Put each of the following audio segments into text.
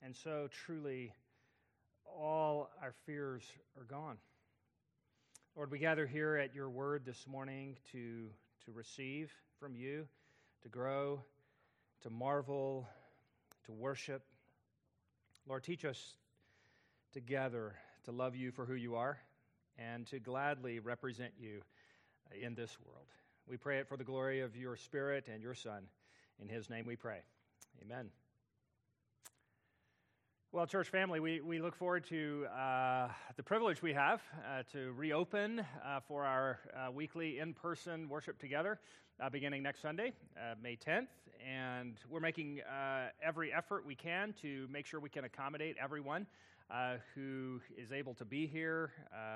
and so truly all our fears are gone. Lord, we gather here at your word this morning to receive from you, to grow, to marvel, to worship. Lord, teach us together to love you for who you are and to gladly represent you in this world. We pray it for the glory of your Spirit and your Son. In his name we pray. Amen. Well, church family, we look forward to the privilege we have to reopen for our weekly in-person worship together beginning next Sunday, May 10th. And we're making every effort we can to make sure we can accommodate everyone who is able to be here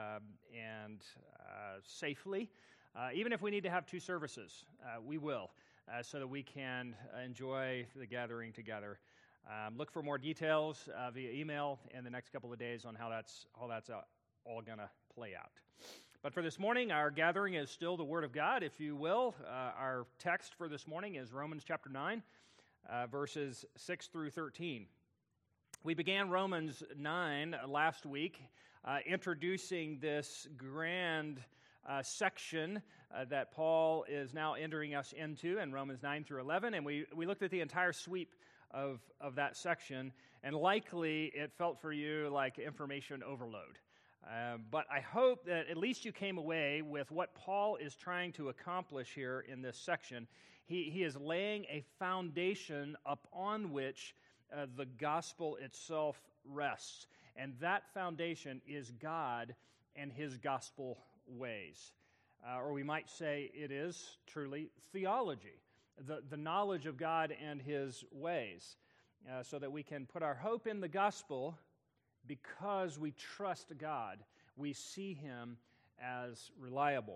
and safely. Even if we need to have two services, we will, so that we can enjoy the gathering together. Look for more details via email in the next couple of days on how that's all going to play out. But for this morning, our gathering is still the Word of God, if you will. Our text for this morning is Romans chapter 9, verses 6 through 13. We began Romans 9 last week, introducing this grand section that Paul is now entering us into in Romans 9 through 11, and we looked at the entire sweep of that section, and likely it felt for you like information overload. But I hope that at least you came away with what Paul is trying to accomplish here in this section. He is laying a foundation upon which the gospel itself rests, and that foundation is God and his gospel ways. Or we might say it is truly theology. The knowledge of God and his ways, so that we can put our hope in the gospel because we trust God. We see him as reliable.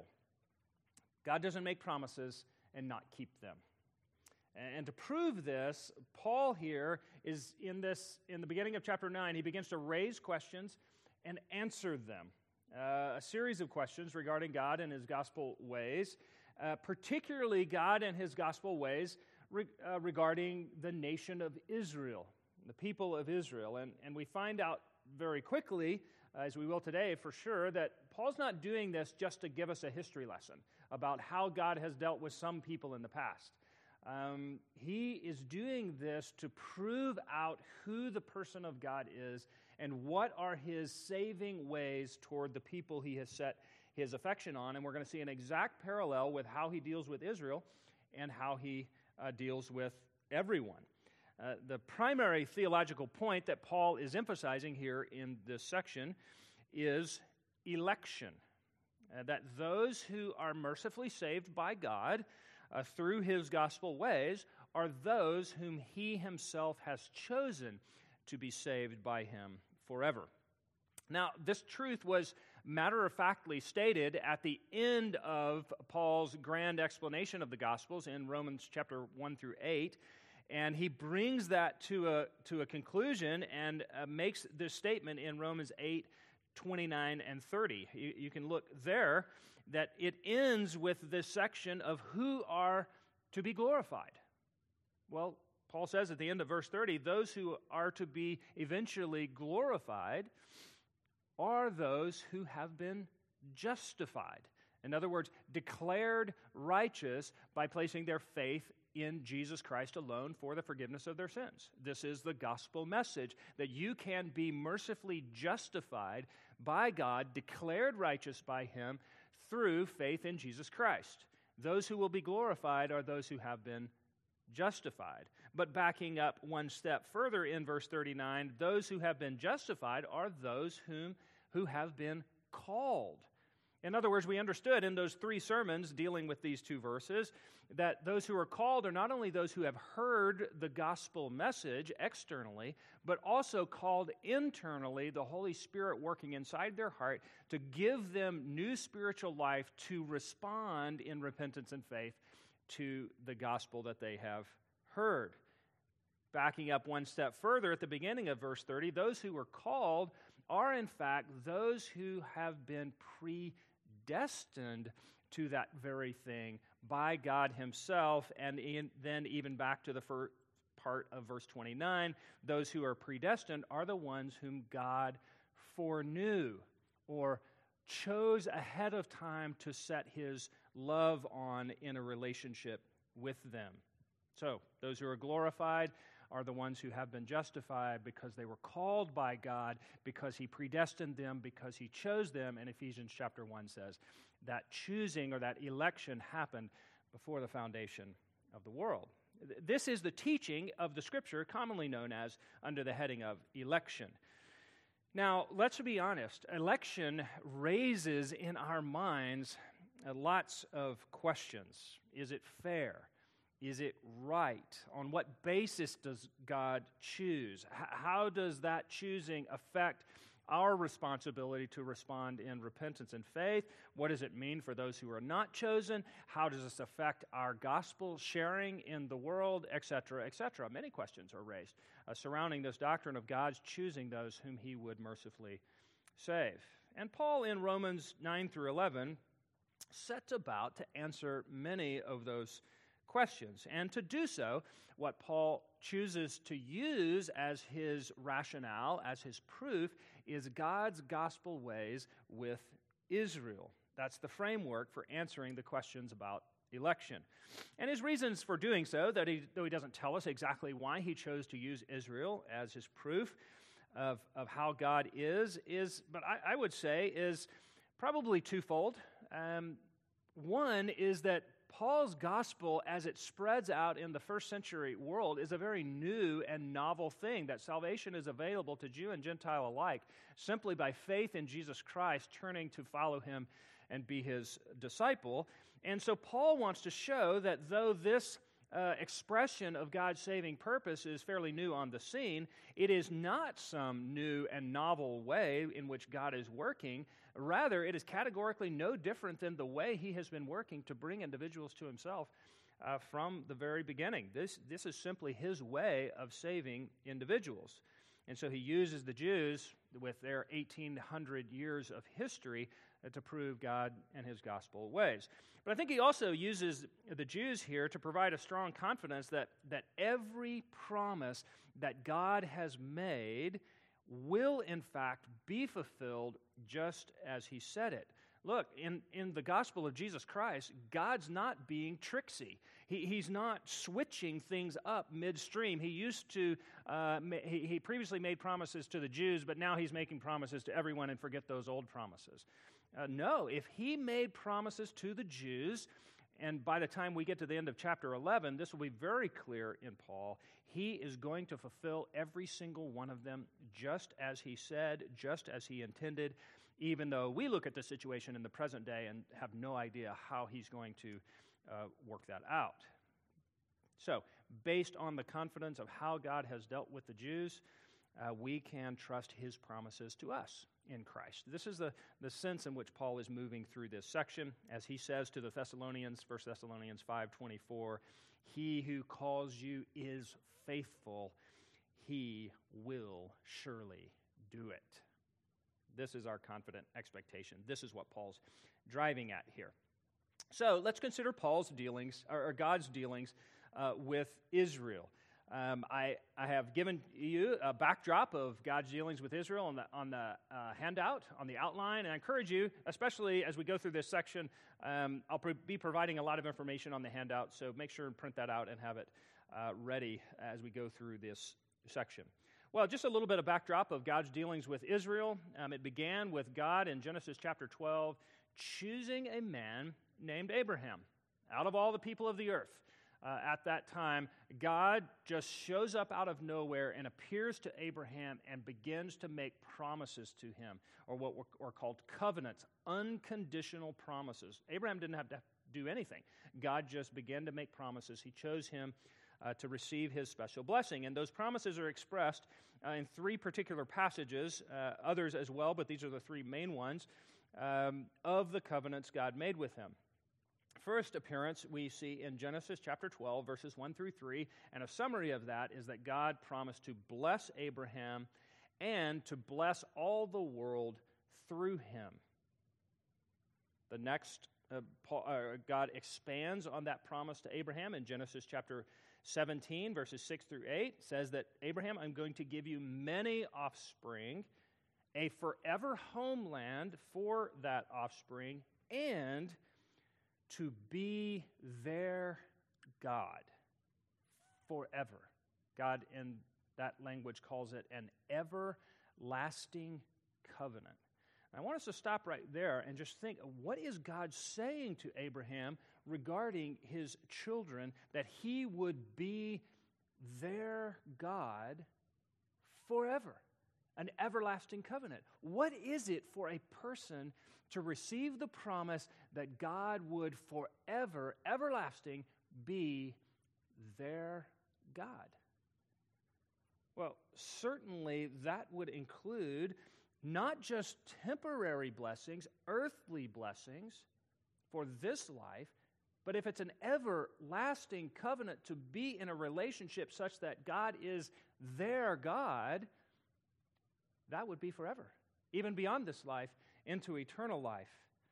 God doesn't make promises and not keep them. And to prove this, Paul here is in the beginning of chapter 9, he begins to raise questions and answer them. A series of questions regarding God and his gospel ways. Particularly God and his gospel ways regarding the nation of Israel, the people of Israel. And we find out very quickly, as we will today for sure, that Paul's not doing this just to give us a history lesson about how God has dealt with some people in the past. He is doing this to prove out who the person of God is and what are his saving ways toward the people he has set his affection on, and we're going to see an exact parallel with how he deals with Israel and how he deals with everyone. The primary theological point that Paul is emphasizing here in this section is election. That those who are mercifully saved by God through his gospel ways are those whom he himself has chosen to be saved by him forever. Now, this truth was matter-of-factly stated at the end of Paul's grand explanation of the Gospels in Romans chapter 1 through 8, and he brings that to a conclusion and makes this statement in Romans 8, 29 and 30. You can look there that it ends with this section of who are to be glorified. Well, Paul says at the end of verse 30, those who are to be eventually glorified are those who have been justified. In other words, declared righteous by placing their faith in Jesus Christ alone for the forgiveness of their sins. This is the gospel message, that you can be mercifully justified by God, declared righteous by him through faith in Jesus Christ. Those who will be glorified are those who have been justified. But backing up one step further in verse 39, those who have been justified are those who have been called. In other words, we understood in those three sermons dealing with these two verses that those who are called are not only those who have heard the gospel message externally, but also called internally, the Holy Spirit working inside their heart to give them new spiritual life to respond in repentance and faith to the gospel that they have heard. Backing up one step further at the beginning of verse 30, those who are called are in fact those who have been predestined to that very thing by God himself, and then even back to the first part of verse 29, those who are predestined are the ones whom God foreknew or chose ahead of time to set his love on in a relationship with them. So, those who are glorified are the ones who have been justified because they were called by God, because he predestined them, because he chose them. And Ephesians chapter 1 says that choosing or that election happened before the foundation of the world. This is the teaching of the Scripture commonly known as under the heading of election. Now, let's be honest. Election raises in our minds lots of questions. Is it fair? Is it right? On what basis does God choose? How does that choosing affect our responsibility to respond in repentance and faith? What does it mean for those who are not chosen? How does this affect our gospel sharing in the world, etc., etc.? Many questions are raised surrounding this doctrine of God's choosing those whom he would mercifully save. And Paul in Romans 9 through 11 sets about to answer many of those questions. And to do so, what Paul chooses to use as his rationale, as his proof, is God's gospel ways with Israel. That's the framework for answering the questions about election. And his reasons for doing so, though he doesn't tell us exactly why he chose to use Israel as his proof of how God is but I would say, is probably twofold. One is that Paul's gospel, as it spreads out in the first century world, is a very new and novel thing, that salvation is available to Jew and Gentile alike simply by faith in Jesus Christ, turning to follow him and be his disciple. And so Paul wants to show that though this expression of God's saving purpose is fairly new on the scene, it is not some new and novel way in which God is working. Rather, it is categorically no different than the way he has been working to bring individuals to himself from the very beginning. This is simply his way of saving individuals. And so he uses the Jews with their 1,800 years of history to prove God and his gospel ways. But I think he also uses the Jews here to provide a strong confidence that every promise that God has made will in fact be fulfilled just as he said it. Look, in the gospel of Jesus Christ, God's not being tricksy. He's not switching things up midstream. He used to, he previously made promises to the Jews, but now he's making promises to everyone, and forget those old promises. No, if he made promises to the Jews, and by the time we get to the end of chapter 11, this will be very clear in Paul, he is going to fulfill every single one of them just as he said, just as he intended, even though we look at the situation in the present day and have no idea how he's going to work that out. So, based on the confidence of how God has dealt with the Jews, we can trust his promises to us in Christ. This is the sense in which Paul is moving through this section. As he says to the Thessalonians, 1 Thessalonians 5:24, he who calls you is faithful, he will surely do it. This is our confident expectation. This is what Paul's driving at here. So let's consider Paul's dealings, or God's dealings with Israel. I have given you a backdrop of God's dealings with Israel on the handout, on the outline, and I encourage you, especially as we go through this section, I'll be providing a lot of information on the handout, so make sure and print that out and have it ready as we go through this section. Well, just a little bit of backdrop of God's dealings with Israel. It began with God in Genesis chapter 12 choosing a man named Abraham out of all the people of the earth. At that time, God just shows up out of nowhere and appears to Abraham and begins to make promises to him, or what are called covenants, unconditional promises. Abraham didn't have to do anything. God just began to make promises. He chose him to receive his special blessing. And those promises are expressed in three particular passages, others as well, but these are the three main ones, of the covenants God made with him. First appearance we see in Genesis chapter 12, verses 1 through 3, and a summary of that is that God promised to bless Abraham and to bless all the world through him. The next, God expands on that promise to Abraham in Genesis chapter 17, verses 6 through 8, says that Abraham, I'm going to give you many offspring, a forever homeland for that offspring, and to be their God forever. God in that language calls it an everlasting covenant. I want us to stop right there and just think, what is God saying to Abraham regarding his children, that he would be their God forever? An everlasting covenant. What is it for a person to receive the promise that God would forever, everlasting, be their God? Well, certainly that would include not just temporary blessings, earthly blessings for this life, but if it's an everlasting covenant to be in a relationship such that God is their God, that would be forever, even beyond this life into eternal life.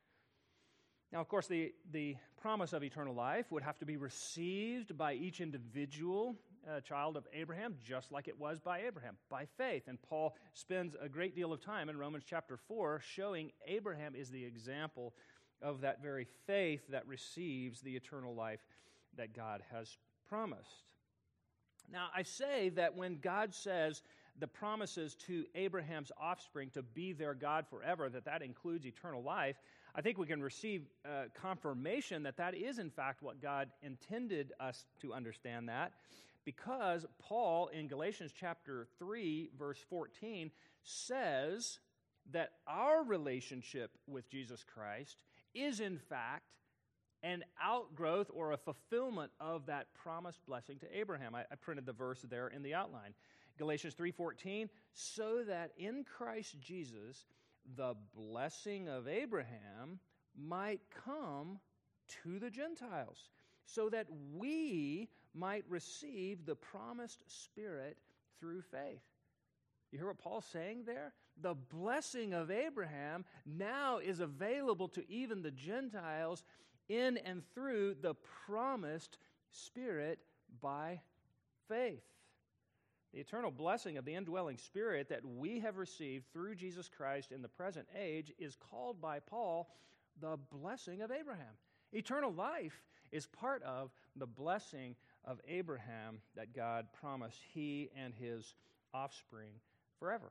Now, of course, the promise of eternal life would have to be received by each individual child of Abraham, just like it was by Abraham, by faith. And Paul spends a great deal of time in Romans chapter 4 showing Abraham is the example of that very faith that receives the eternal life that God has promised. Now, I say that when God says the promises to Abraham's offspring to be their God forever, that includes eternal life, I think we can receive confirmation that that is in fact what God intended us to understand that, because Paul in Galatians chapter 3, verse 14, says that our relationship with Jesus Christ is in fact an outgrowth or a fulfillment of that promised blessing to Abraham. I printed the verse there in the outline. Galatians 3:14, so that in Christ Jesus the blessing of Abraham might come to the Gentiles, so that we might receive the promised Spirit through faith. You hear what Paul's saying there? The blessing of Abraham now is available to even the Gentiles in and through the promised Spirit by faith. The eternal blessing of the indwelling Spirit that we have received through Jesus Christ in the present age is called by Paul the blessing of Abraham. Eternal life is part of the blessing of Abraham that God promised he and his offspring forever.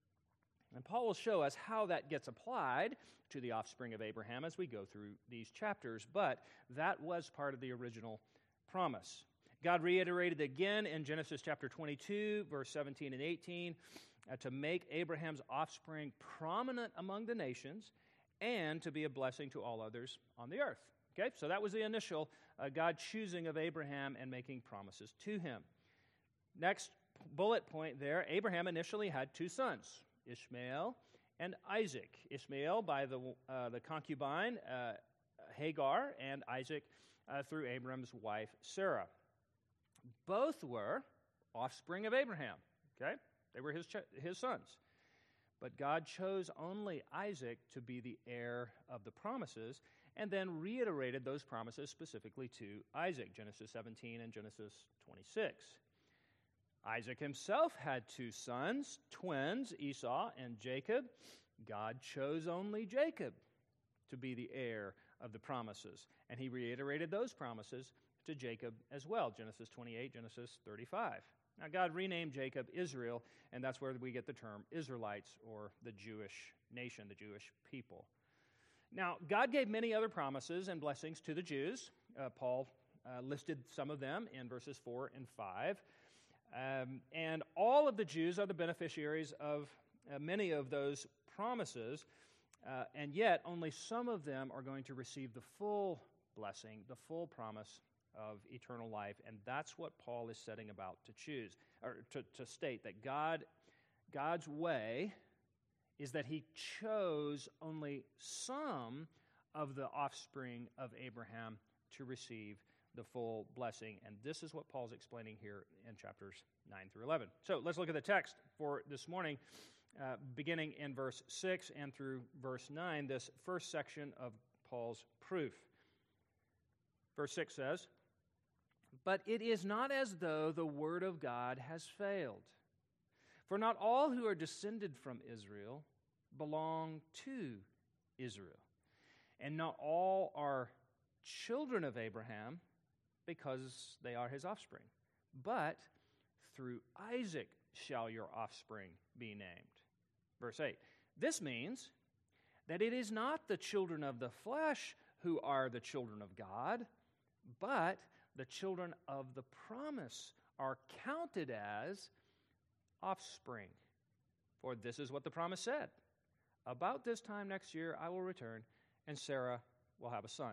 And Paul will show us how that gets applied to the offspring of Abraham as we go through these chapters, but that was part of the original promise. God reiterated again in Genesis chapter 22, verse 17 and 18, to make Abraham's offspring prominent among the nations and to be a blessing to all others on the earth. Okay, so that was the initial God choosing of Abraham and making promises to him. Next bullet point there, Abraham initially had two sons, Ishmael and Isaac. Ishmael by the concubine Hagar, and Isaac through Abram's wife Sarah. Both were offspring of Abraham, okay? They were his sons. But God chose only Isaac to be the heir of the promises, and then reiterated those promises specifically to Isaac, Genesis 17 and Genesis 26. Isaac himself had two sons, twins, Esau and Jacob. God chose only Jacob to be the heir of the promises, and he reiterated those promises to Jacob as well, Genesis 28, Genesis 35. Now, God renamed Jacob Israel, and that's where we get the term Israelites, or the Jewish nation, the Jewish people. Now, God gave many other promises and blessings to the Jews. Paul listed some of them in verses 4 and 5. And all of the Jews are the beneficiaries of many of those promises, and yet only some of them are going to receive the full blessing, the full promise of eternal life, and that's what Paul is setting about to choose, or to state that God's way is that he chose only some of the offspring of Abraham to receive the full blessing, and this is what Paul's explaining here in chapters 9 through 11. So let's look at the text for this morning, beginning in verse 6 and through verse 9, this first section of Paul's proof. Verse 6 says, But it is not as though the word of God has failed. For not all who are descended from Israel belong to Israel. And not all are children of Abraham because they are his offspring. But through Isaac shall your offspring be named. Verse 8. This means that it is not the children of the flesh who are the children of God, but the children of the promise are counted as offspring. For this is what the promise said. About this time next year I will return, and Sarah will have a son.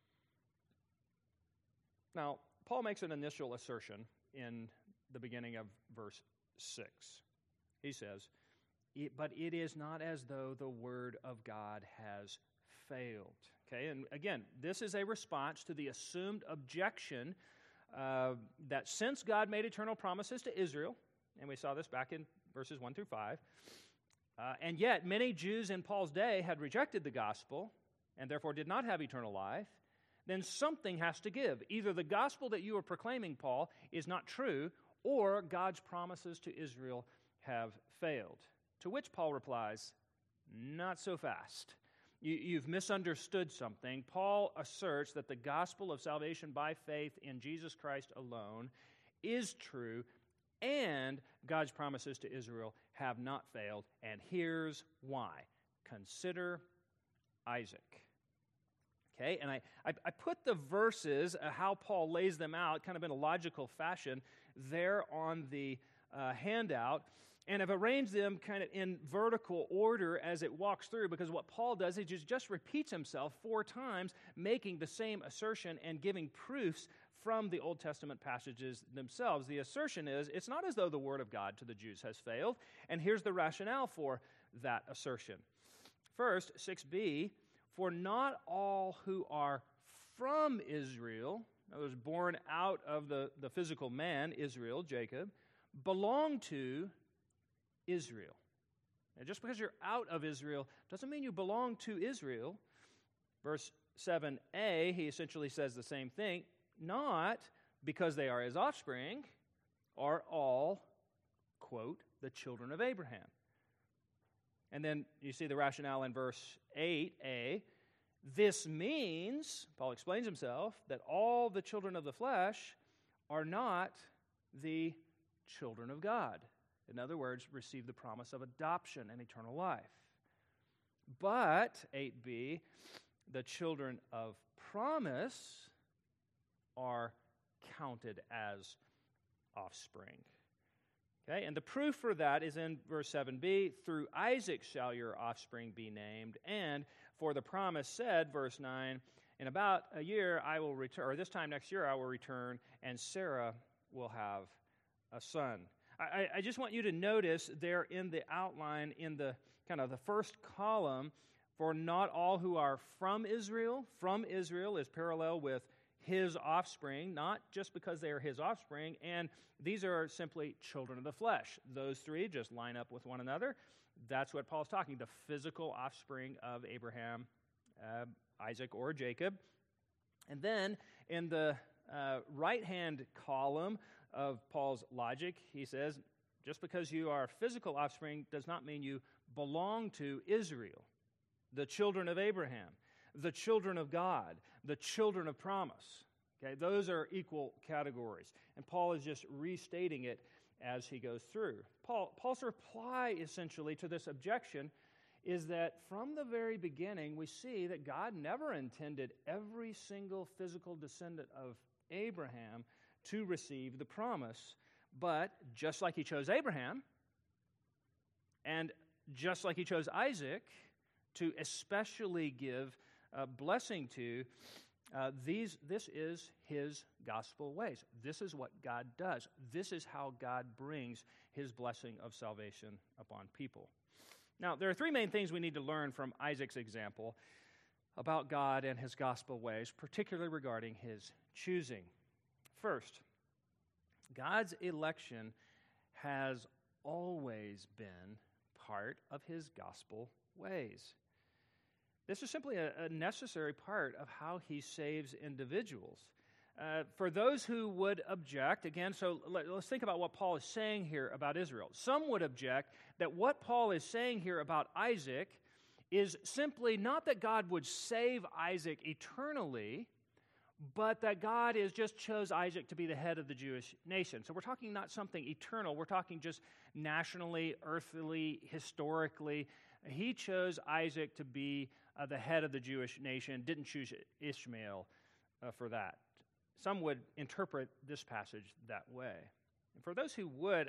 Now, Paul makes an initial assertion in the beginning of verse 6. He says, but it is not as though the word of God has failed. Okay, and again, this is a response to the assumed objection that since God made eternal promises to Israel, and we saw this back in verses 1 through 5, and yet many Jews in Paul's day had rejected the gospel and therefore did not have eternal life, then something has to give. Either the gospel that you are proclaiming, Paul, is not true, or God's promises to Israel have failed. To which Paul replies, not so fast. You've misunderstood something. Paul asserts that the gospel of salvation by faith in Jesus Christ alone is true, and God's promises to Israel have not failed, and here's why. Consider Isaac. Okay, and I put the verses, how Paul lays them out, kind of in a logical fashion, there on the handout, and I've arranged them kind of in vertical order as it walks through, because what Paul does is just repeats himself 4 times, making the same assertion and giving proofs from the Old Testament passages themselves. The assertion is, it's not as though the word of God to the Jews has failed, and here's the rationale for that assertion. First, 6b, for not all who are from Israel, that was born out of the physical man, Israel, Jacob, belong to Israel. And just because you're out of Israel doesn't mean you belong to Israel. Verse 7a, he essentially says the same thing. Not because they are his offspring are all, quote, the children of Abraham. And then you see the rationale in verse 8a. This means, Paul explains himself, that all the children of the flesh are not the children of God. In other words, receive the promise of adoption and eternal life. But, 8b, the children of promise are counted as offspring. Okay, and the proof for that is in verse 7b, through Isaac shall your offspring be named, and for the promise said, verse 9, in about a year I will return, or this time next year I will return, and Sarah will have a son. I just want you to notice there in the outline, in the kind of the first column, for not all who are from Israel is parallel with his offspring, not just because they are his offspring, and these are simply children of the flesh. Those 3 just line up with one another. That's what Paul's talking, the physical offspring of Abraham, Isaac, or Jacob. And then in the right-hand column of Paul's logic, he says, just because you are physical offspring does not mean you belong to Israel, the children of Abraham, the children of God, the children of promise. Okay, those are equal categories. And Paul is just restating it as he goes through. Paul's reply, essentially, to this objection is that from the very beginning, we see that God never intended every single physical descendant of Abraham to receive the promise. But just like he chose Abraham, and just like he chose Isaac to especially give blessing to, this is his gospel ways. This is what God does. This is how God brings his blessing of salvation upon people. Now, there are 3 main things we need to learn from Isaac's example about God and his gospel ways, particularly regarding his choosing. First, God's election has always been part of his gospel ways. This is simply a necessary part of how he saves individuals. For those who would object, again, so let's think about what Paul is saying here about Israel. Some would object that what Paul is saying here about Isaac is simply not that God would save Isaac eternally, but that God just chose Isaac to be the head of the Jewish nation. So we're talking not something eternal, we're talking just nationally, earthly, historically. He chose Isaac to be the head of the Jewish nation, didn't choose Ishmael for that. Some would interpret this passage that way. And for those who would,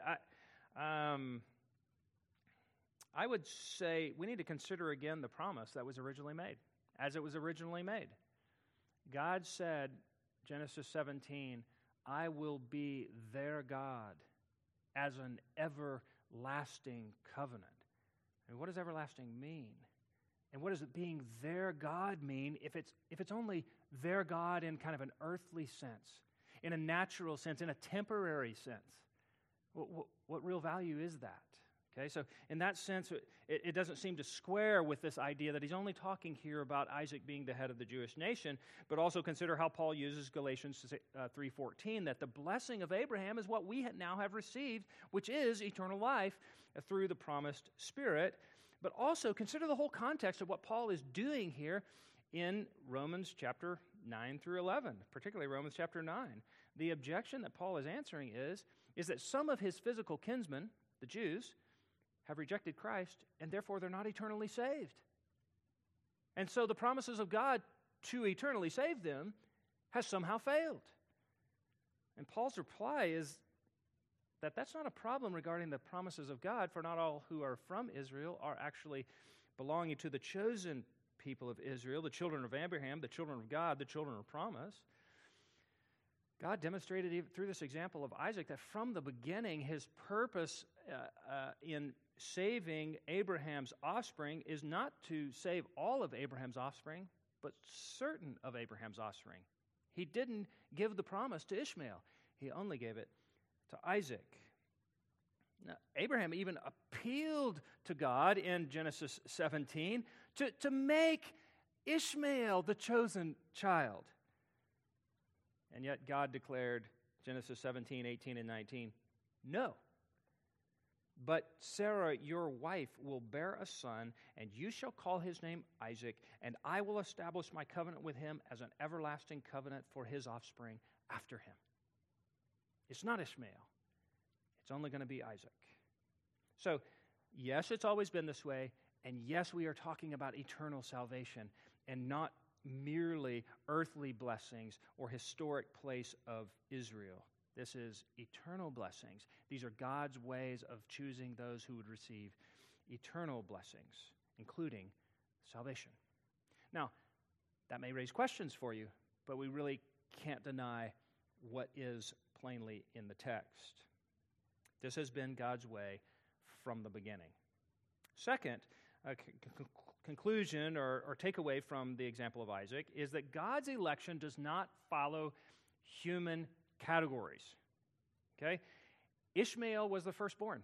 I would say we need to consider again the promise that was originally made, as it was originally made. God said, Genesis 17, I will be their God as an everlasting covenant. And what does everlasting mean? And what does it being their God mean if it's only their God in kind of an earthly sense, in a natural sense, in a temporary sense? What real value is that? Okay, so in that sense, it doesn't seem to square with this idea that he's only talking here about Isaac being the head of the Jewish nation, but also consider how Paul uses Galatians 3:14, that the blessing of Abraham is what we now have received, which is eternal life through the promised Spirit. But also consider the whole context of what Paul is doing here in Romans chapter 9 through 11, particularly Romans chapter 9. The objection that Paul is answering is that some of his physical kinsmen, the Jews, have rejected Christ, and therefore they're not eternally saved. And so the promises of God to eternally save them has somehow failed. And Paul's reply is that that's not a problem regarding the promises of God, for not all who are from Israel are actually belonging to the chosen people of Israel, the children of Abraham, the children of God, the children of promise. God demonstrated through this example of Isaac that from the beginning his purpose in saving Abraham's offspring is not to save all of Abraham's offspring, but certain of Abraham's offspring. He didn't give the promise to Ishmael. He only gave it to Isaac. Now, Abraham even appealed to God in Genesis 17 to make Ishmael the chosen child. And yet God declared, Genesis 17, 18, and 19, no. But Sarah, your wife, will bear a son, and you shall call his name Isaac, and I will establish my covenant with him as an everlasting covenant for his offspring after him. It's not Ishmael. It's only going to be Isaac. So, yes, it's always been this way, and yes, we are talking about eternal salvation and not merely earthly blessings or historic place of Israel. This is eternal blessings. These are God's ways of choosing those who would receive eternal blessings, including salvation. Now, that may raise questions for you, but we really can't deny what is plainly in the text. This has been God's way from the beginning. Second, conclusion or takeaway from the example of Isaac is that God's election does not follow human categories. Okay? Ishmael was the firstborn.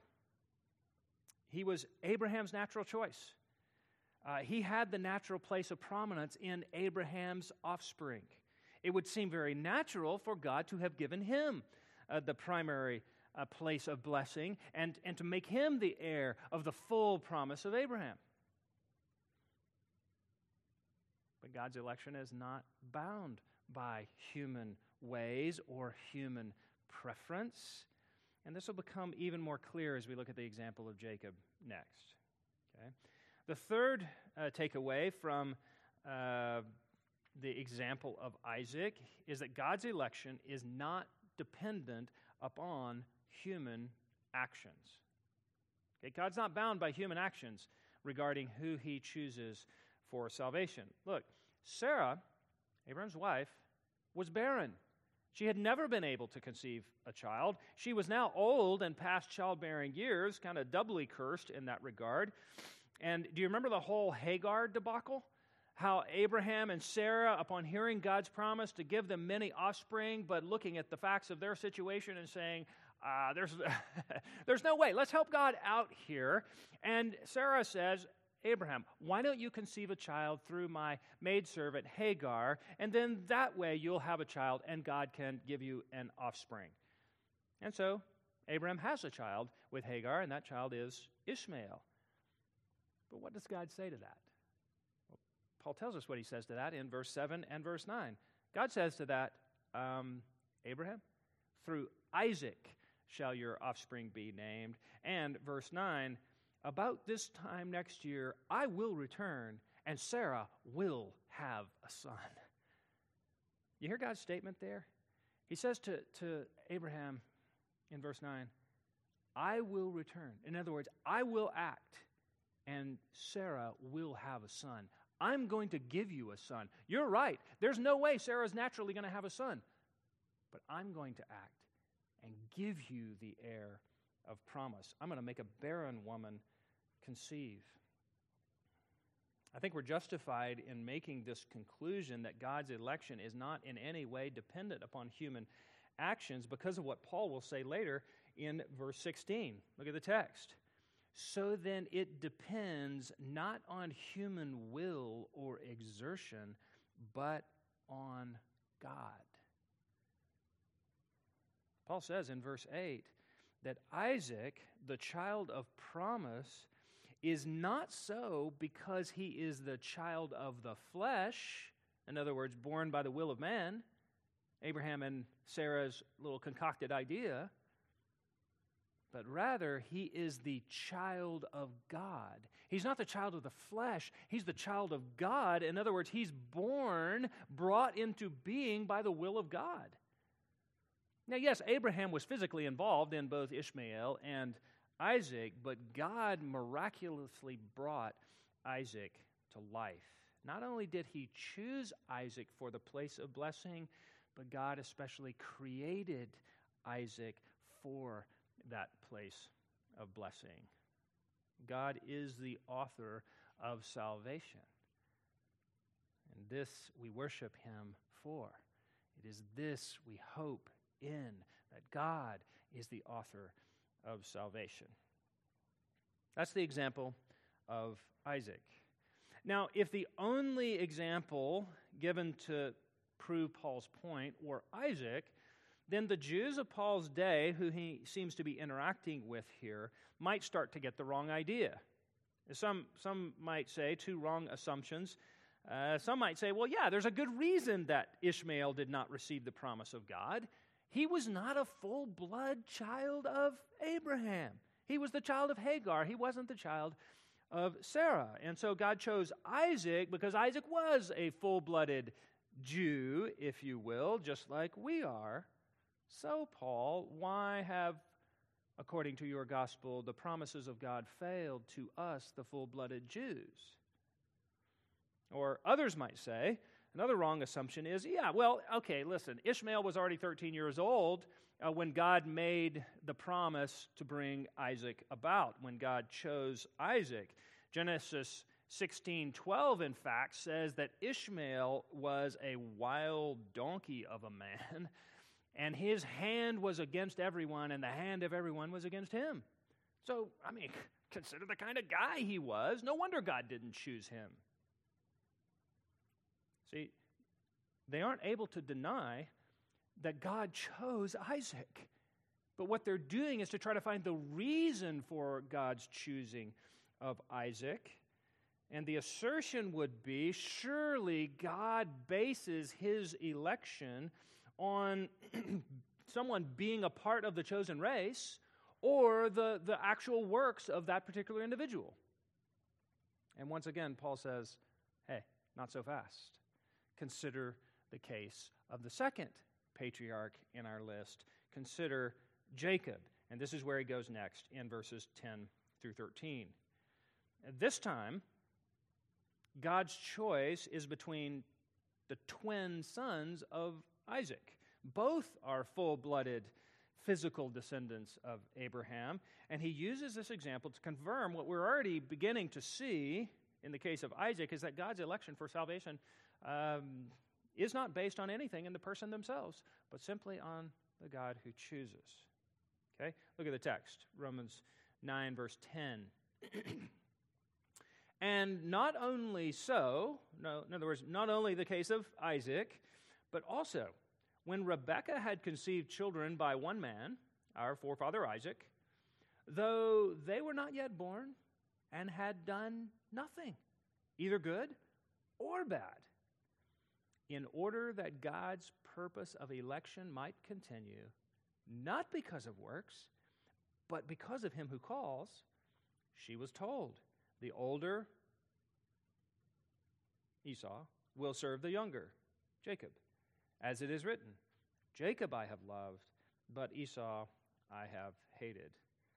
He was Abraham's natural choice. He had the natural place of prominence in Abraham's offspring. It would seem very natural for God to have given him the primary place of blessing and to make him the heir of the full promise of Abraham. But God's election is not bound by human ways or human preference. And this will become even more clear as we look at the example of Jacob next. Okay? The third takeaway from the example of Isaac is that God's election is not dependent upon human actions. Okay? God's not bound by human actions regarding who he chooses for salvation. Look, Sarah, Abraham's wife, was barren. She had never been able to conceive a child. She was now old and past childbearing years, kind of doubly cursed in that regard. And do you remember the whole Hagar debacle? How Abraham and Sarah, upon hearing God's promise to give them many offspring, but looking at the facts of their situation and saying, there's no way, let's help God out here. And Sarah says, Abraham, why don't you conceive a child through my maidservant Hagar, and then that way you'll have a child and God can give you an offspring. And so Abraham has a child with Hagar, and that child is Ishmael. But what does God say to that? Well, Paul tells us what he says to that in verse 7 and verse 9. God says to that, Abraham, through Isaac shall your offspring be named. And verse 9, about this time next year I will return, and Sarah will have a son. You hear God's statement there? He says to Abraham in verse 9, I will return. In other words, I will act, and Sarah will have a son. I'm going to give you a son. You're right. There's no way Sarah's naturally going to have a son. But I'm going to act and give you the heir of promise. I'm going to make a barren woman conceive. I think we're justified in making this conclusion that God's election is not in any way dependent upon human actions because of what Paul will say later in verse 16. Look at the text. So then it depends not on human will or exertion, but on God. Paul says in verse 8 that Isaac, the child of promise, is not so because he is the child of the flesh, in other words, born by the will of man, Abraham and Sarah's little concocted idea, but rather he is the child of God. He's not the child of the flesh, he's the child of God. In other words, he's born, brought into being by the will of God. Now, yes, Abraham was physically involved in both Ishmael and Isaac, but God miraculously brought Isaac to life. Not only did he choose Isaac for the place of blessing, but God especially created Isaac for that place of blessing. God is the author of salvation. And this we worship him for. It is this we hope in, that God is the author of salvation. That's the example of Isaac. Now, if the only example given to prove Paul's point were Isaac, then the Jews of Paul's day, who he seems to be interacting with here, might start to get the wrong idea. Some might say two wrong assumptions. Some might say, well, yeah, there's a good reason that Ishmael did not receive the promise of God. He was not a full-blood child of Abraham. He was the child of Hagar. He wasn't the child of Sarah. And so God chose Isaac because Isaac was a full-blooded Jew, if you will, just like we are. So, Paul, why have, according to your gospel, the promises of God failed to us, the full-blooded Jews? Or others might say, another wrong assumption is, yeah, well, okay, listen, Ishmael was already 13 years old when God made the promise to bring Isaac about, when God chose Isaac. Genesis 16:12, in fact, says that Ishmael was a wild donkey of a man, and his hand was against everyone, and the hand of everyone was against him. So, I mean, consider the kind of guy he was. No wonder God didn't choose him. See, they aren't able to deny that God chose Isaac. But what they're doing is to try to find the reason for God's choosing of Isaac. And the assertion would be, surely God bases his election on someone being a part of the chosen race or the actual works of that particular individual. And once again, Paul says, hey, not so fast. Consider the case of the second patriarch in our list. Consider Jacob. And this is where he goes next in verses 10 through 13. At this time, God's choice is between the twin sons of Isaac. Both are full-blooded physical descendants of Abraham. And he uses this example to confirm what we're already beginning to see in the case of Isaac, is that God's election for salvation is not based on anything in the person themselves, but simply on the God who chooses. Okay? Look at the text, Romans 9, verse 10. And not only so, no, in other words, not only the case of Isaac, but also when Rebekah had conceived children by one man, our forefather Isaac, though they were not yet born and had done nothing, either good or bad, in order that God's purpose of election might continue, not because of works, but because of him who calls, she was told, the older, Esau, will serve the younger, Jacob. As it is written, Jacob I have loved, but Esau I have hated.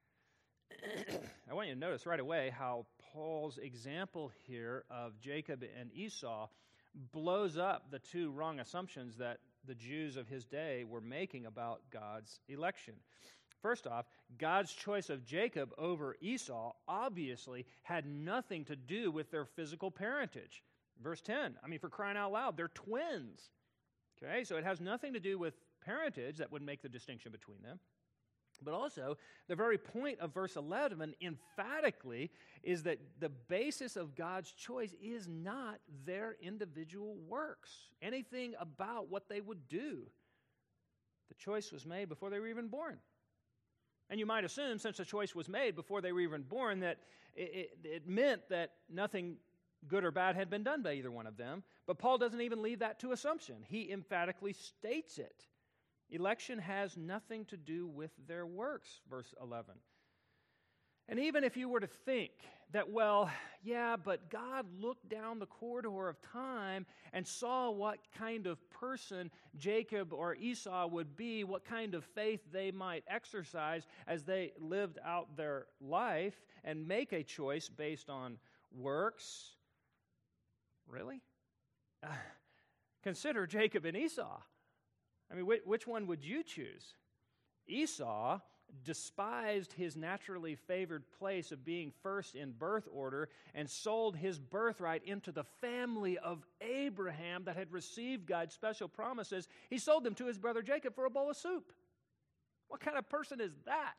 I want you to notice right away how Paul's example here of Jacob and Esau blows up the two wrong assumptions that the Jews of his day were making about God's election. First off, God's choice of Jacob over Esau obviously had nothing to do with their physical parentage. Verse 10, for crying out loud, they're twins. Okay, so it has nothing to do with parentage that would make the distinction between them. But also, the very point of verse 11 emphatically is that the basis of God's choice is not their individual works, anything about what they would do. The choice was made before they were even born. And you might assume, since the choice was made before they were even born, that it meant that nothing good or bad had been done by either one of them. But Paul doesn't even leave that to assumption. He emphatically states it. Election has nothing to do with their works, verse 11. And even if you were to think that, but God looked down the corridor of time and saw what kind of person Jacob or Esau would be, what kind of faith they might exercise as they lived out their life and make a choice based on works. Really? Consider Jacob and Esau. Which one would you choose? Esau despised his naturally favored place of being first in birth order and sold his birthright into the family of Abraham that had received God's special promises. He sold them to his brother Jacob for a bowl of soup. What kind of person is that?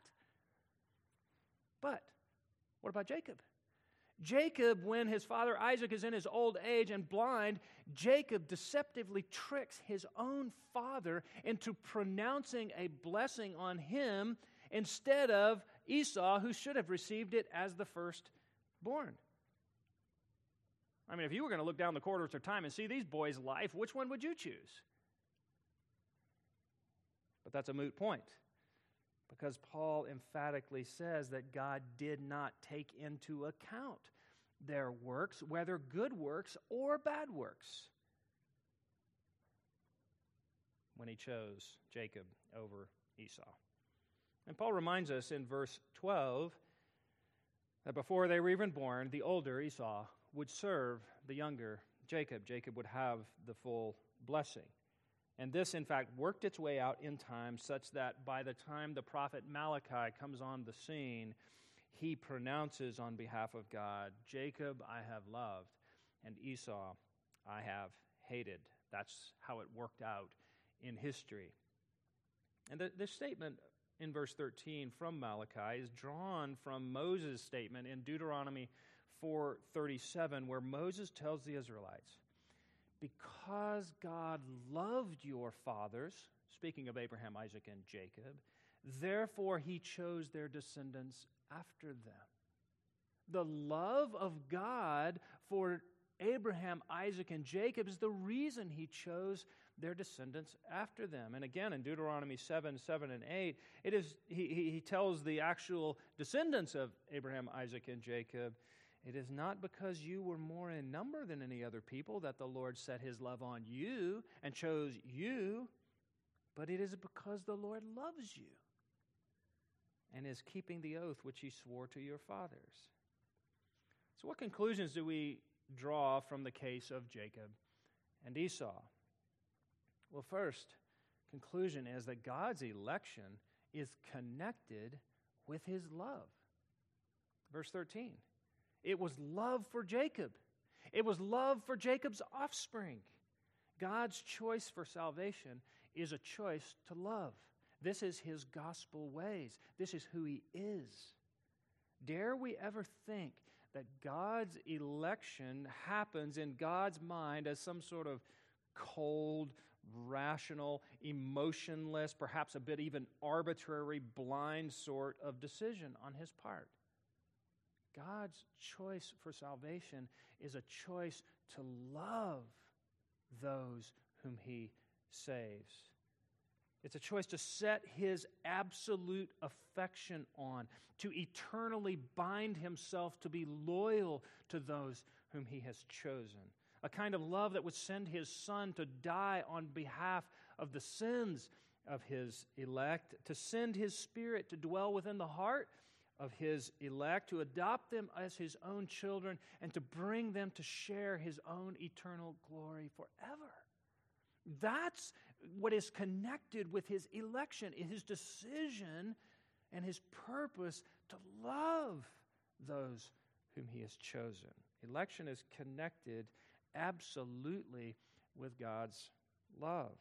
But what about Jacob? Jacob, when his father Isaac is in his old age and blind, Jacob deceptively tricks his own father into pronouncing a blessing on him instead of Esau, who should have received it as the firstborn. If you were going to look down the corridors of time and see these boys' life, which one would you choose? But that's a moot point, because Paul emphatically says that God did not take into account their works, whether good works or bad works, when he chose Jacob over Esau. And Paul reminds us in verse 12 that before they were even born, the older Esau would serve the younger Jacob. Jacob would have the full blessing. And this, in fact, worked its way out in time such that by the time the prophet Malachi comes on the scene, he pronounces on behalf of God, Jacob I have loved, and Esau I have hated. That's how it worked out in history. And this statement in verse 13 from Malachi is drawn from Moses' statement in Deuteronomy 4:37, where Moses tells the Israelites, because God loved your fathers, speaking of Abraham, Isaac, and Jacob, therefore he chose their descendants after them. The love of God for Abraham, Isaac, and Jacob is the reason he chose their descendants after them. And again, in Deuteronomy 7, 7, and 8, it is he tells the actual descendants of Abraham, Isaac, and Jacob, it is not because you were more in number than any other people that the Lord set his love on you and chose you, but it is because the Lord loves you and is keeping the oath which he swore to your fathers. So what conclusions do we draw from the case of Jacob and Esau? Well, first conclusion is that God's election is connected with his love. Verse 13. It was love for Jacob. It was love for Jacob's offspring. God's choice for salvation is a choice to love. This is his gospel ways. This is who he is. Dare we ever think that God's election happens in God's mind as some sort of cold, rational, emotionless, perhaps a bit even arbitrary, blind sort of decision on his part. God's choice for salvation is a choice to love those whom he saves. It's a choice to set his absolute affection on, to eternally bind himself to be loyal to those whom he has chosen. A kind of love that would send his Son to die on behalf of the sins of his elect, to send his Spirit to dwell within the heart of his elect, to adopt them as his own children, and to bring them to share his own eternal glory forever. That's what is connected with his election, his decision and his purpose to love those whom he has chosen. Election is connected absolutely with God's love.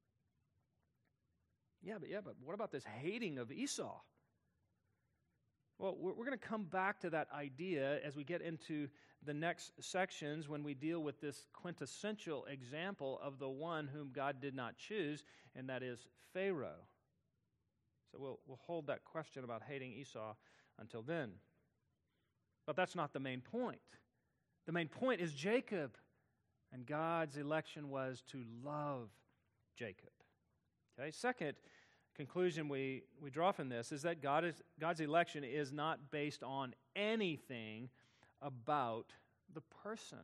Yeah, but what about this hating of Esau? Well, we're going to come back to that idea as we get into the next sections when we deal with this quintessential example of the one whom God did not choose, and that is Pharaoh. So we'll hold that question about hating Esau until then. But that's not the main point. The main point is Jacob, and God's election was to love Jacob. Okay, second conclusion we draw from this is that God's election is not based on anything about the person.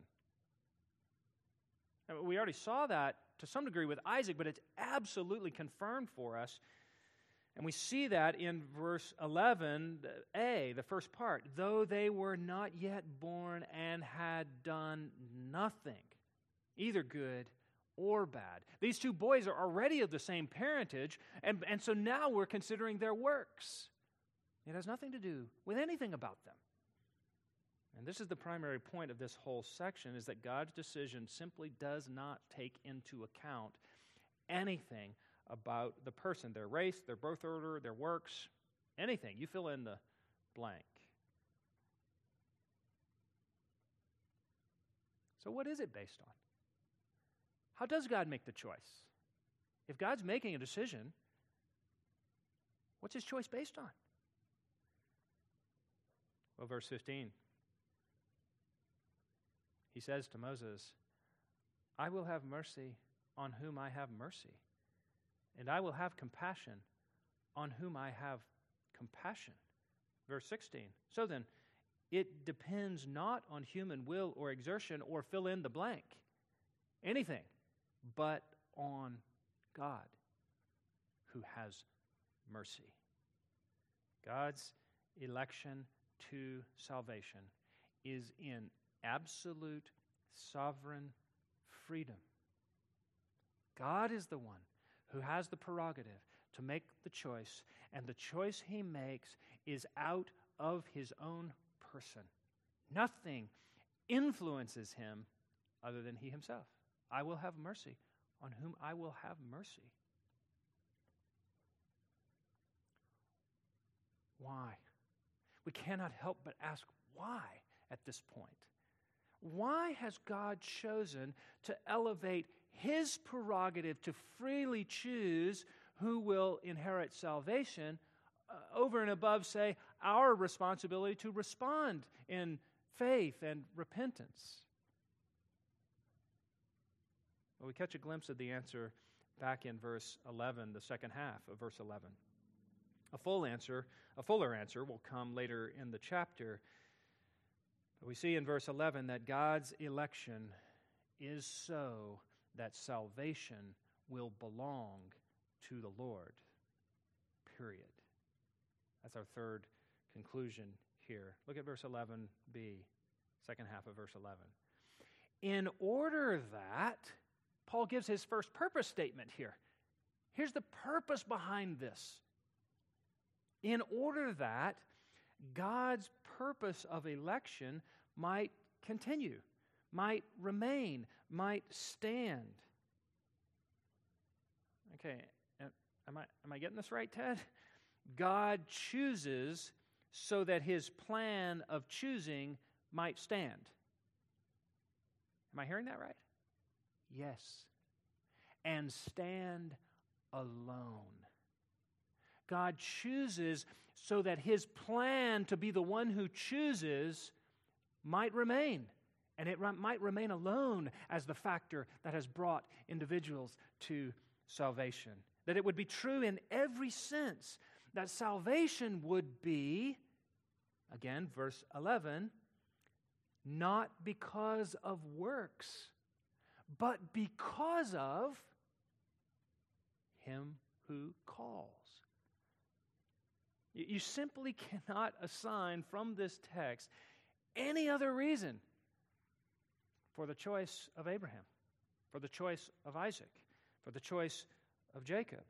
Now, we already saw that to some degree with Isaac, but it's absolutely confirmed for us. And we see that in verse 11a, the first part. Though they were not yet born and had done nothing, either good or bad. These two boys are already of the same parentage, and so now we're considering their works. It has nothing to do with anything about them. And this is the primary point of this whole section, is that God's decision simply does not take into account anything about the person, their race, their birth order, their works, anything. You fill in the blank. So what is it based on? How does God make the choice? If God's making a decision, what's his choice based on? Well, verse 15. He says to Moses, I will have mercy on whom I have mercy, and I will have compassion on whom I have compassion. Verse 16. So then, it depends not on human will or exertion or fill in the blank, anything, but on God who has mercy. God's election to salvation is in absolute sovereign freedom. God is the one who has the prerogative to make the choice, and the choice he makes is out of his own person. Nothing influences him other than he himself. I will have mercy on whom I will have mercy. Why? We cannot help but ask why at this point. Why has God chosen to elevate his prerogative to freely choose who will inherit salvation over and above, say, our responsibility to respond in faith and repentance? Well, we catch a glimpse of the answer back in verse 11, the second half of verse 11. A fuller answer will come later in the chapter. But we see in verse 11 that God's election is so that salvation will belong to the Lord. Period. That's our third conclusion here. Look at verse 11b, second half of verse 11. In order that, Paul gives his first purpose statement here. Here's the purpose behind this. In order that God's purpose of election might continue, might remain, might stand. Okay, am I getting this right, Ted? God chooses so that his plan of choosing might stand. Am I hearing that right? Yes. And stand alone. God chooses so that His plan to be the one who chooses might remain. And it might remain alone as the factor that has brought individuals to salvation. That it would be true in every sense. That salvation would be, again, verse 11, not because of works, but because of Him who calls. You simply cannot assign from this text any other reason for the choice of Abraham, for the choice of Isaac, for the choice of Jacob.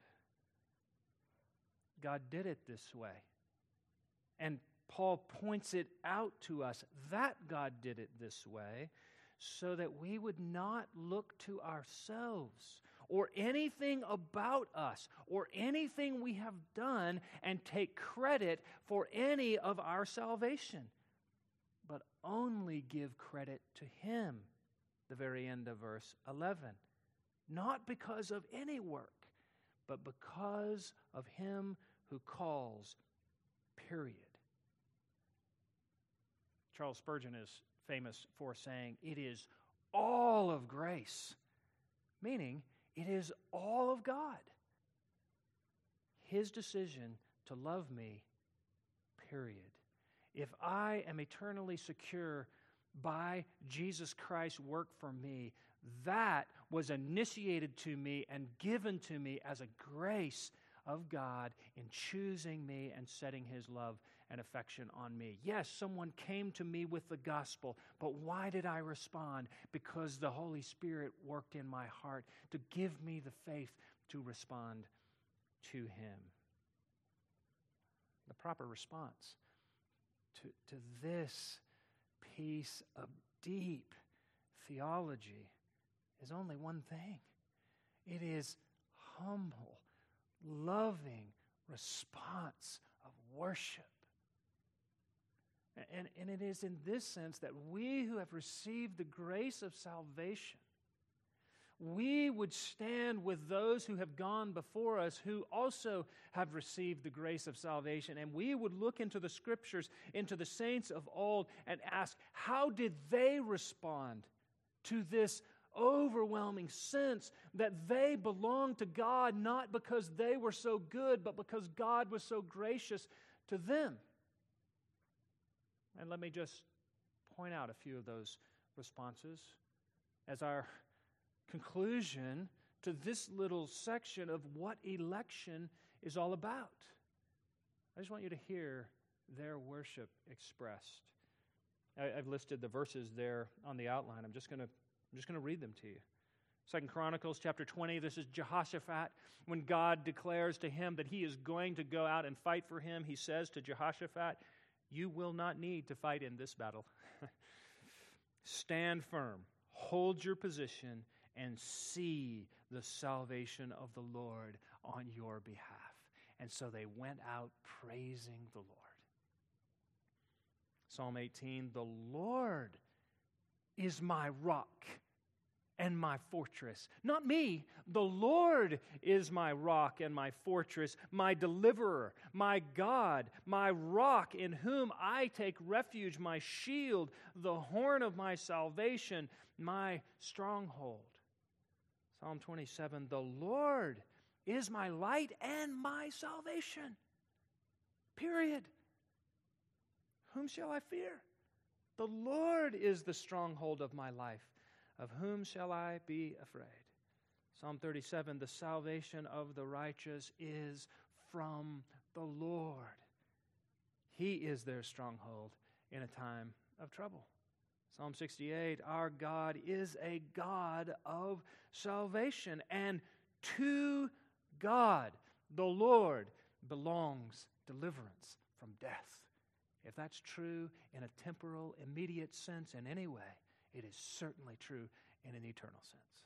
God did it this way. And Paul points it out to us that God did it this way so that we would not look to ourselves or anything about us or anything we have done and take credit for any of our salvation, but only give credit to Him, the very end of verse 11. Not because of any work, but because of Him who calls, period. Charles Spurgeon is famous for saying, "It is all of grace," meaning it is all of God. His decision to love me, period. If I am eternally secure by Jesus Christ's work for me, that was initiated to me and given to me as a grace of God in choosing me and setting His love and affection on me. Yes, someone came to me with the gospel, but why did I respond? Because the Holy Spirit worked in my heart to give me the faith to respond to Him. The proper response to this piece of deep theology is only one thing. It is humble, loving response of worship. And it is in this sense that we who have received the grace of salvation, we would stand with those who have gone before us who also have received the grace of salvation, and we would look into the Scriptures, into the saints of old, and ask, how did they respond to this overwhelming sense that they belonged to God not because they were so good, but because God was so gracious to them? And let me just point out a few of those responses as our conclusion to this little section of what election is all about. I just want you to hear their worship expressed. I've listed the verses there on the outline. I'm just going to read them to you. 2 Chronicles chapter 20, this is Jehoshaphat. When God declares to him that he is going to go out and fight for him, he says to Jehoshaphat, "You will not need to fight in this battle. Stand firm, hold your position, and see the salvation of the Lord on your behalf." And so they went out praising the Lord. Psalm 18, "The Lord is my rock and my fortress." Not me. The Lord is my rock and my fortress, my deliverer, my God, my rock in whom I take refuge, my shield, the horn of my salvation, my stronghold. Psalm 27, "The Lord is my light and my salvation." Period. Whom shall I fear? The Lord is the stronghold of my life. Of whom shall I be afraid? Psalm 37, "The salvation of the righteous is from the Lord. He is their stronghold in a time of trouble." Psalm 68, "Our God is a God of salvation, and to God, the Lord, belongs deliverance from death." If that's true in a temporal, immediate sense in any way, it is certainly true in an eternal sense.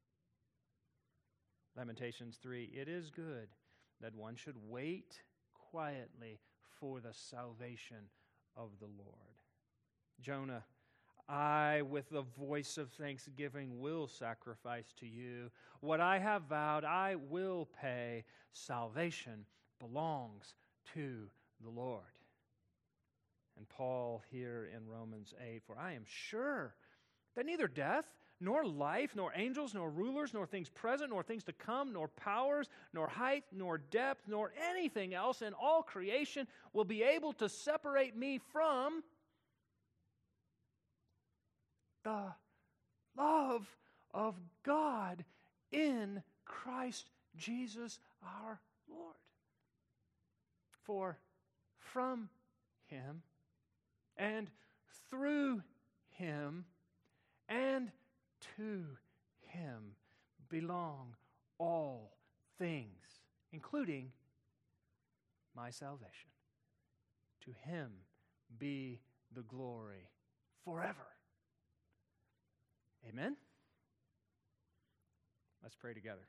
Lamentations 3, "It is good that one should wait quietly for the salvation of the Lord." Jonah, I, with the voice of thanksgiving, will sacrifice to you. What I have vowed, I will pay. Salvation belongs to the Lord. And Paul here in Romans 8, for I am sure that neither death, nor life, nor angels, nor rulers, nor things present, nor things to come, nor powers, nor height, nor depth, nor anything else in all creation will be able to separate me from the love of God in Christ Jesus our Lord. For from Him and through Him and to Him belong all things, including my salvation. To Him be the glory forever. Amen? Let's pray together.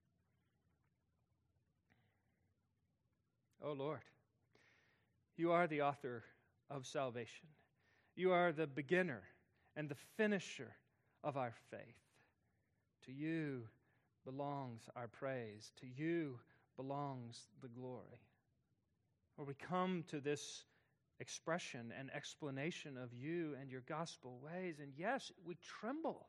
Oh Lord, You are the author of salvation. You are the beginner and the finisher of our faith. To You belongs our praise. To You belongs the glory. Lord, we come to this expression and explanation of You and Your gospel ways, and yes, we tremble.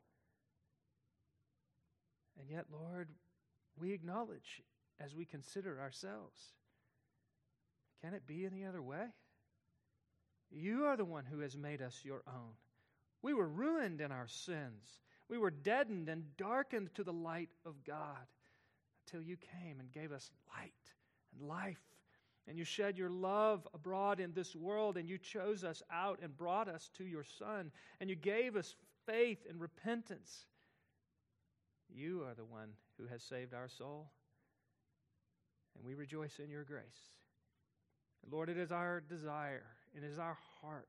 And yet, Lord, we acknowledge as we consider ourselves, can it be any other way? You are the one who has made us Your own. We were ruined in our sins. We were deadened and darkened to the light of God until You came and gave us light and life. And You shed Your love abroad in this world, and You chose us out and brought us to Your Son. And You gave us faith and repentance. You are the one who has saved our soul, and we rejoice in Your grace. Lord, it is our desire, it is our heart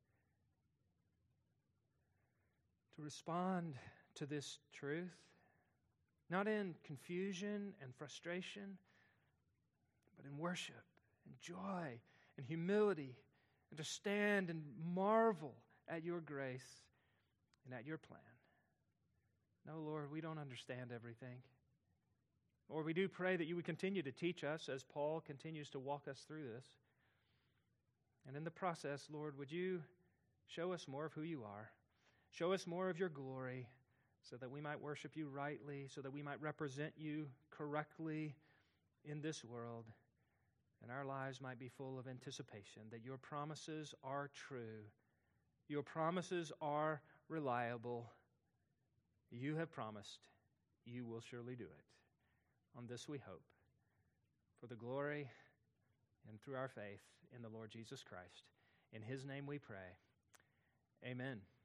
to respond to this truth, not in confusion and frustration, but in worship and joy and humility, and to stand and marvel at Your grace and at Your plan. No, Lord, we don't understand everything. Lord, we do pray that You would continue to teach us as Paul continues to walk us through this. And in the process, Lord, would You show us more of who You are? Show us more of Your glory so that we might worship You rightly, so that we might represent You correctly in this world, and our lives might be full of anticipation that Your promises are true. Your promises are reliable. You have promised. You will surely do it. On this we hope, for the glory and through our faith in the Lord Jesus Christ. In His name we pray. Amen.